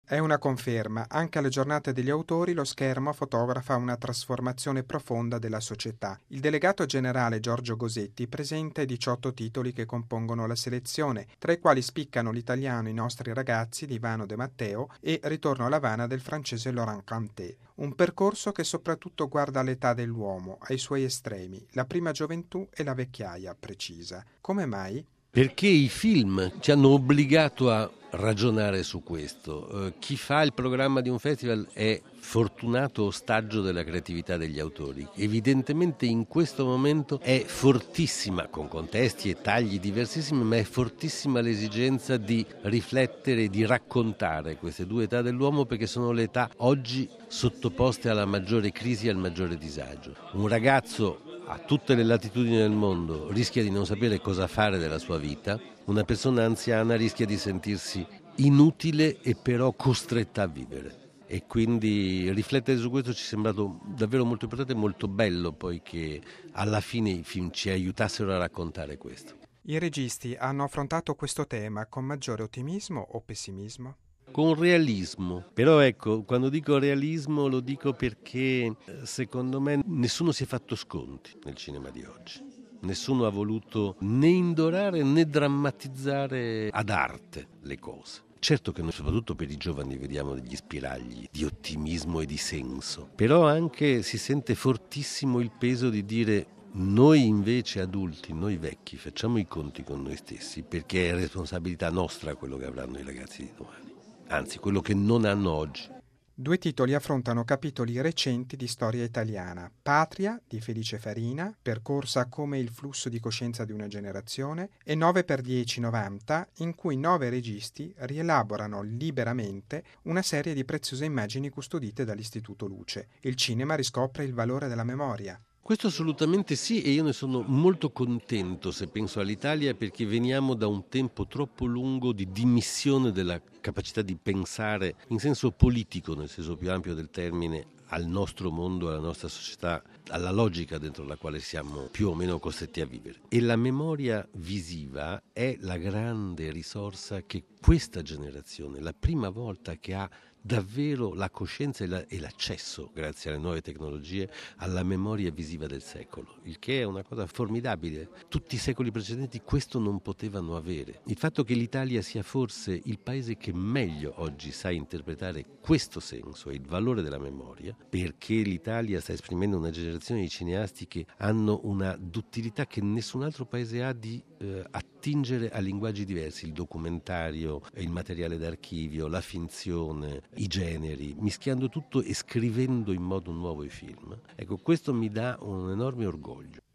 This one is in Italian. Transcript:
È una conferma, anche alle giornate degli autori lo schermo fotografa una trasformazione profonda della società. Il delegato generale Giorgio Gosetti presenta i 18 titoli che compongono la selezione, tra i quali spiccano l'italiano I nostri ragazzi di Ivano De Matteo e Ritorno a L'Avana del francese Laurent Cantet. Un percorso che soprattutto guarda all'età dell'uomo, ai suoi estremi, la prima gioventù e la vecchiaia, precisa. Come mai? Perché i film ci hanno obbligato a ragionare su questo. Chi fa il programma di un festival è fortunato ostaggio della creatività degli autori. Evidentemente in questo momento è fortissima, con contesti e tagli diversissimi, ma è fortissima l'esigenza di riflettere e di raccontare queste due età dell'uomo, perché sono le età oggi sottoposte alla maggiore crisi e al maggiore disagio. Un ragazzo a tutte le latitudini del mondo rischia di non sapere cosa fare della sua vita, una persona anziana rischia di sentirsi inutile e però costretta a vivere. E quindi riflettere su questo ci è sembrato davvero molto importante e molto bello, poi che alla fine i film ci aiutassero a raccontare questo. I registi hanno affrontato questo tema con maggiore ottimismo o pessimismo? Con realismo, però ecco, quando dico realismo lo dico perché secondo me nessuno si è fatto sconti nel cinema di oggi. Nessuno ha voluto né indorare né drammatizzare ad arte le cose. Certo che noi soprattutto per i giovani vediamo degli spiragli di ottimismo e di senso, però anche si sente fortissimo il peso di dire: noi invece adulti, noi vecchi, facciamo i conti con noi stessi, perché è responsabilità nostra quello che avranno i ragazzi di domani. Anzi, quello che non hanno oggi. Due titoli affrontano capitoli recenti di storia italiana. Patria, di Felice Farina, percorsa come il flusso di coscienza di una generazione, e 9x10-90, in cui 9 registi rielaborano liberamente una serie di preziose immagini custodite dall'Istituto Luce. Il cinema riscopre il valore della memoria. Questo assolutamente sì, e io ne sono molto contento se penso all'Italia, perché veniamo da un tempo troppo lungo di dimissione della capacità di pensare in senso politico, nel senso più ampio del termine, al nostro mondo, alla nostra società, alla logica dentro la quale siamo più o meno costretti a vivere. E la memoria visiva è la grande risorsa che questa generazione, la prima volta che ha davvero la coscienza e l'accesso, grazie alle nuove tecnologie, alla memoria visiva del secolo, il che è una cosa formidabile. Tutti i secoli precedenti questo non potevano avere. Il fatto che l'Italia sia forse il paese che meglio oggi sa interpretare questo senso e il valore della memoria, perché l'Italia sta esprimendo una generazione di cineasti che hanno una duttilità che nessun altro paese ha di attingere a linguaggi diversi, il documentario, il materiale d'archivio, la finzione, i generi, mischiando tutto e scrivendo in modo nuovo i film. Ecco, questo mi dà un enorme orgoglio.